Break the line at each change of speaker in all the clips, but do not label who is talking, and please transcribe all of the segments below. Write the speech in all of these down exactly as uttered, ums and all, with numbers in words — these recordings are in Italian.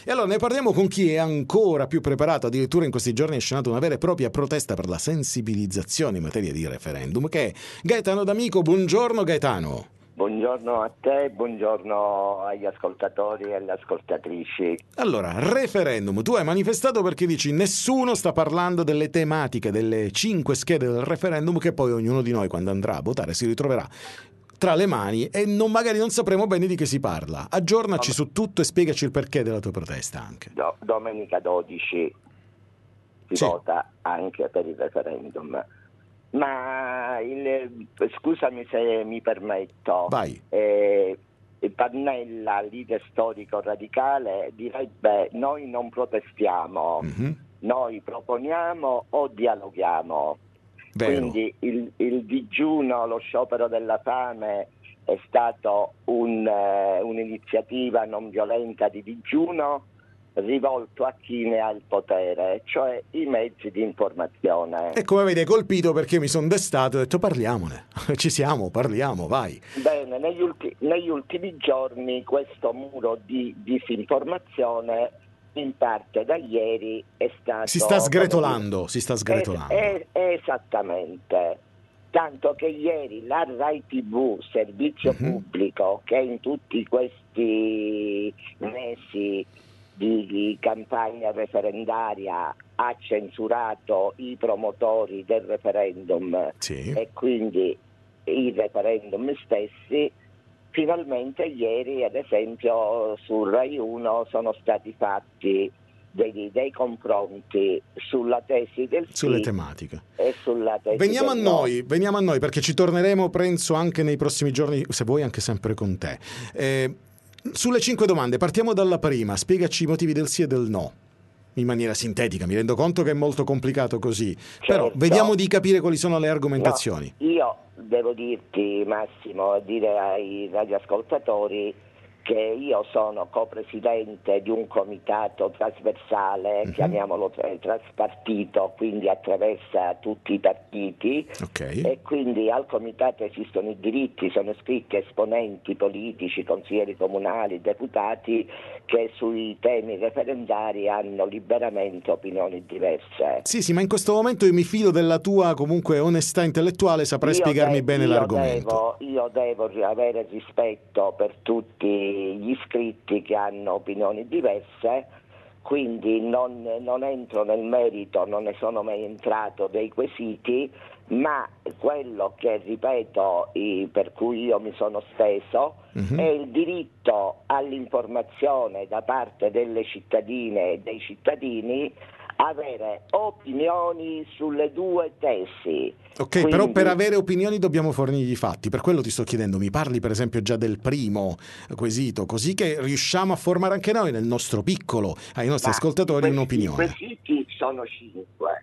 E allora ne parliamo con chi è ancora più preparato, addirittura in questi giorni è scenato una vera e propria protesta per la sensibilizzazione in materia di referendum, che è Gaetano D'Amico. Buongiorno Gaetano.
Buongiorno a te, buongiorno agli ascoltatori e alle ascoltatrici.
Allora, referendum, tu hai manifestato perché dici nessuno sta parlando delle tematiche, delle cinque schede del referendum che poi ognuno di noi quando andrà a votare si ritroverà tra le mani e non, magari non sapremo bene di che si parla. Aggiornaci su tutto e spiegaci il perché della tua protesta anche.
Do, domenica dodici si
Sì.
vota anche per il referendum. Ma il, scusami se mi permetto,
Vai.
eh, Pannella, leader storico radicale, direbbe noi non protestiamo,
Mm-hmm.
noi proponiamo o dialoghiamo.
Vero.
Quindi il, il digiuno, lo sciopero della fame è stato un, eh, un'iniziativa non violenta di digiuno rivolto a chi ne ha il potere, cioè i mezzi di informazione.
E come vedi hai colpito perché mi sono destato e ho detto parliamone, ci siamo, parliamo, vai.
Bene, negli, ulti- negli ultimi giorni questo muro di disinformazione in parte da ieri è stato...
Si sta sgretolando, si sta sgretolando.
Es- es- esattamente. Tanto che ieri la Rai tivù, servizio
Mhm.
pubblico, che in tutti questi mesi di, di campagna referendaria ha censurato i promotori del referendum
Sì.
e quindi i referendum stessi, finalmente ieri ad esempio su Rai uno sono stati fatti dei, dei confronti sulla tesi del sì
Sulle tematiche.
e sulla tesi
Veniamo a
del no.
noi, veniamo a noi perché ci torneremo, penso, anche nei prossimi giorni, se vuoi anche sempre con te. Eh, sulle cinque domande, partiamo dalla prima, spiegaci i motivi del sì e del no. In maniera sintetica, mi rendo conto che è molto complicato così, però
Certo.
vediamo di capire quali sono le argomentazioni.
No, io devo dirti, Massimo, dire ai radioascoltatori che io sono copresidente di un comitato trasversale,
Mhm.
chiamiamolo tra- traspartito, quindi attraversa tutti i partiti,
Ok.
e quindi al comitato esistono i diritti, sono iscritti esponenti politici, consiglieri comunali, deputati che sui temi referendari hanno liberamente opinioni diverse.
Sì, sì, ma in questo momento io mi fido della tua comunque onestà intellettuale, saprai
Io
spiegarmi
de-
bene
io
l'argomento.
Devo, io devo ri- avere rispetto per tutti gli iscritti che hanno opinioni diverse, quindi non, non entro nel merito, non ne sono mai entrato dei quesiti, ma quello che ripeto, i- per cui io mi sono steso,
Mhm.
è il diritto all'informazione da parte delle cittadine e dei cittadini, avere opinioni sulle due tesi.
Ok,
Quindi,
però per avere opinioni dobbiamo fornirgli i fatti, per quello ti sto chiedendo, mi parli per esempio già del primo quesito, così che riusciamo a formare anche noi nel nostro piccolo, ai nostri
ma
ascoltatori,
i
un'opinione.
quesiti sono cinque.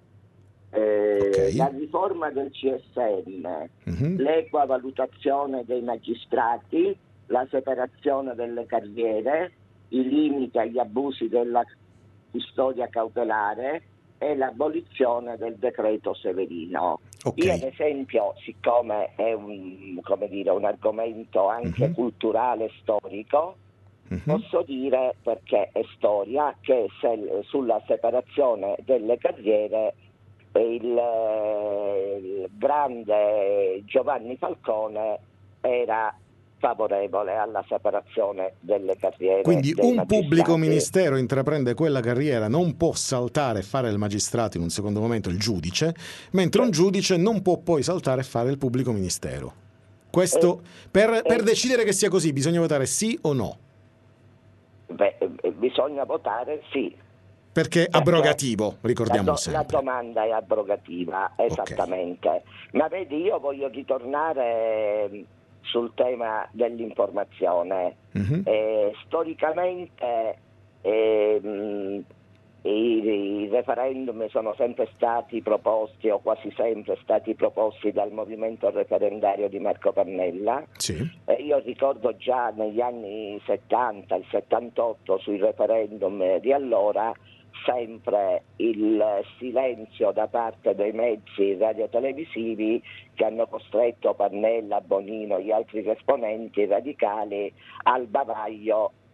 Eh,
Ok.
La riforma del C S M,
Mhm.
l'equa valutazione dei magistrati, la separazione delle carriere, i limiti agli abusi della custodia cautelare e l'abolizione del decreto Severino.
Ok.
Io ad esempio, siccome è un, come dire, un argomento anche
Mhm.
culturale e storico,
Mhm.
posso dire, perché è storia, che se, sulla separazione delle carriere il, eh, il grande Giovanni Falcone era favorevole alla separazione delle carriere
Quindi
dei
un
magistrati.
pubblico ministero intraprende quella carriera, non può saltare e fare il magistrato in un secondo momento il giudice, mentre un giudice non può poi saltare e fare il pubblico ministero. Questo, per, per
eh,
decidere che sia così, bisogna votare sì o no?
Beh, eh, bisogna votare sì.
Perché
Perché
abrogativo,
La,
ricordiamolo
do- la
sempre.
domanda è abrogativa, esattamente. Ma vedi, io voglio ritornare eh, sul tema dell'informazione.
Mhm.
Eh, storicamente eh, mh, i, i referendum sono sempre stati proposti, o quasi sempre stati proposti, dal movimento referendario di Marco Pannella.
Sì.
Eh, io ricordo già negli anni settanta, il settantotto, sui referendum di allora, sempre il silenzio da parte dei mezzi radiotelevisivi che hanno costretto Pannella, Bonino e gli altri esponenti radicali al bavaglio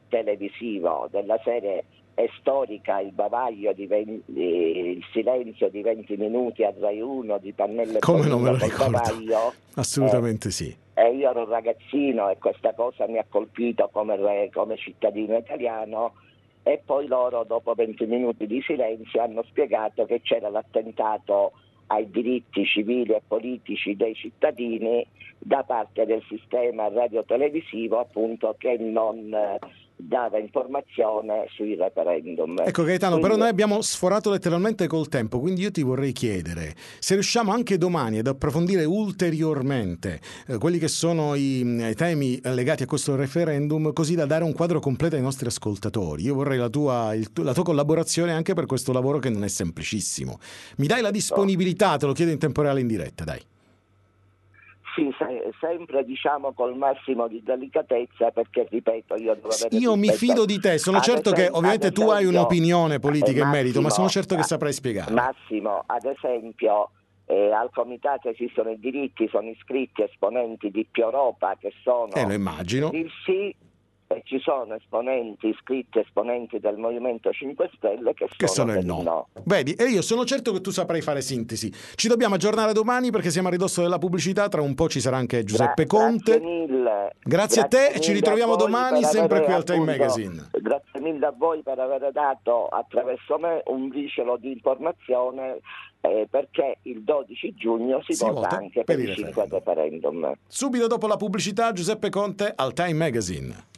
televisivo della serie è storica, il bavaglio di venti, il silenzio di venti minuti a Rai uno di Pannella e
Come non me lo
col
ricordo?
bavaglio.
Assolutamente
eh,
sì.
E io ero un ragazzino e questa cosa mi ha colpito come, come cittadino italiano, e poi loro dopo venti minuti di silenzio hanno spiegato che c'era l'attentato ai diritti civili e politici dei cittadini da parte del sistema radiotelevisivo, appunto, che non eh, dava informazione sui referendum.
Ecco Gaetano,
Quindi,
però noi abbiamo sforato letteralmente col tempo, quindi io ti vorrei chiedere se riusciamo anche domani ad approfondire ulteriormente eh, quelli che sono i, i temi legati a questo referendum, così da dare un quadro completo ai nostri ascoltatori. Io vorrei la tua, il, la tua collaborazione anche per questo lavoro che non è semplicissimo. Mi dai la disponibilità? Te lo chiedo in tempo reale in diretta, dai.
Sì, se, sempre diciamo col massimo di delicatezza, perché ripeto, io devo avere
Io mi
rispetto.
fido di te, sono
Ad
certo
esempio,
che ovviamente
ad
tu hai
esempio,
un'opinione politica
eh,
in merito, ma sono
Massimo,
certo che saprai spiegare.
Massimo, ad esempio, eh, al comitato esistono i diritti, sono iscritti esponenti di Più Europa che sono
Eh, lo immagino.
il sì, e ci sono esponenti iscritti, esponenti del Movimento cinque Stelle che,
Che
sono
sono il
del
no.
no.
Vedi, e io sono certo che tu saprai fare sintesi. Ci dobbiamo aggiornare domani perché siamo a ridosso della pubblicità, tra un po' ci sarà anche Giuseppe
Gra-
Conte.
Grazie mille.
Grazie a te e ci ritroviamo domani sempre qui al Time
appunto,
Magazine.
Grazie mille a voi per aver dato attraverso me un briciolo di informazione, eh, perché il dodici giugno si,
Si
vota,
vota
anche
per
per
il
i cinque
referendum.
referendum.
Subito dopo la pubblicità Giuseppe Conte al Time Magazine.